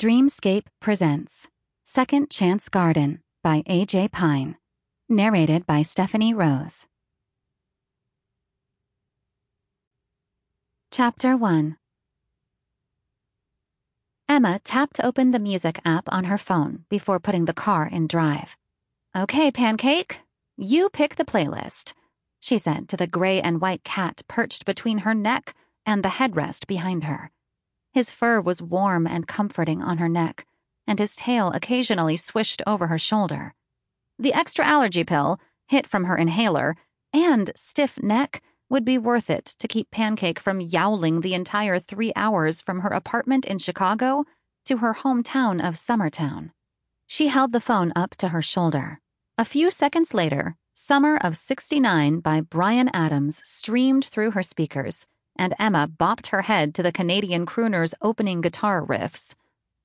Dreamscape presents Second Chance Garden by A.J. Pine. Narrated by Stephanie Rose. Chapter 1. Emma tapped open the music app on her phone before putting the car in drive. "Okay, Pancake, you pick the playlist," she said to the gray and white cat perched between her neck and the headrest behind her. His fur was warm and comforting on her neck, and his tail occasionally swished over her shoulder. The extra allergy pill, hit from her inhaler, and stiff neck would be worth it to keep Pancake from yowling the entire 3 hours from her apartment in Chicago to her hometown of Summertown. She held the phone up to her shoulder. A few seconds later, Summer of '69 by Bryan Adams streamed through her speakers, and Emma bopped her head to the Canadian crooner's opening guitar riffs.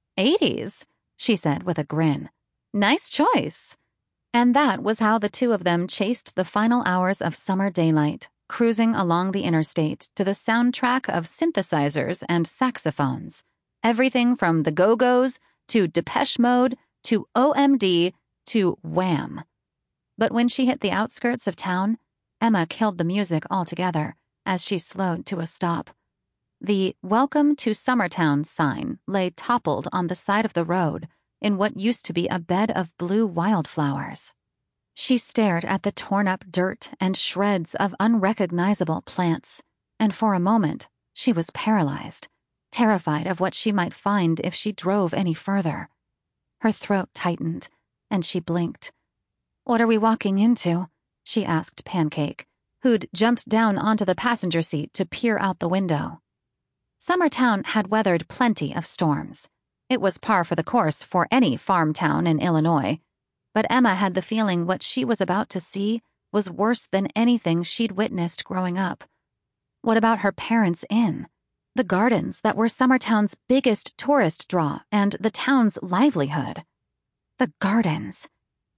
"'80s, she said with a grin. "Nice choice." And that was how the two of them chased the final hours of summer daylight, cruising along the interstate to the soundtrack of synthesizers and saxophones. Everything from the Go-Go's to Depeche Mode to OMD to Wham. But when she hit the outskirts of town, Emma killed the music altogether as she slowed to a stop. The "Welcome to Summertown" sign lay toppled on the side of the road in what used to be a bed of blue wildflowers. She stared at the torn-up dirt and shreds of unrecognizable plants, and for a moment she was paralyzed, terrified of what she might find if she drove any further. Her throat tightened, and she blinked. "What are we walking into?" she asked Pancake, who'd jumped down onto the passenger seat to peer out the window. Summertown had weathered plenty of storms. It was par for the course for any farm town in Illinois, but Emma had the feeling what she was about to see was worse than anything she'd witnessed growing up. What about her parents' inn? The gardens that were Summertown's biggest tourist draw and the town's livelihood. The gardens.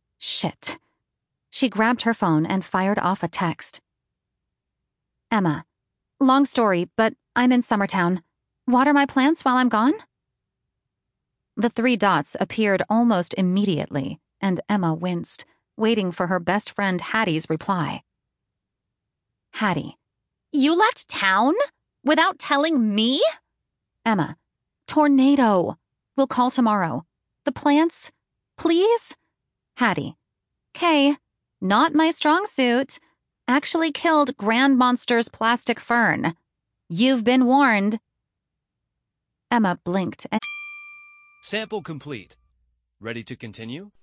Shit. She grabbed her phone and fired off a text. "Emma, long story, but I'm in Summertown. Water my plants while I'm gone?" The 3 dots appeared almost immediately, and Emma winced, waiting for her best friend Hattie's reply. Hattie. "You left town? Without telling me?" Emma. "Tornado. We'll call tomorrow. The plants? Please?" Hattie. "'Kay. Not my strong suit. Actually killed Grand Monster's plastic fern. You've been warned." Emma blinked and... Sample complete. Ready to continue?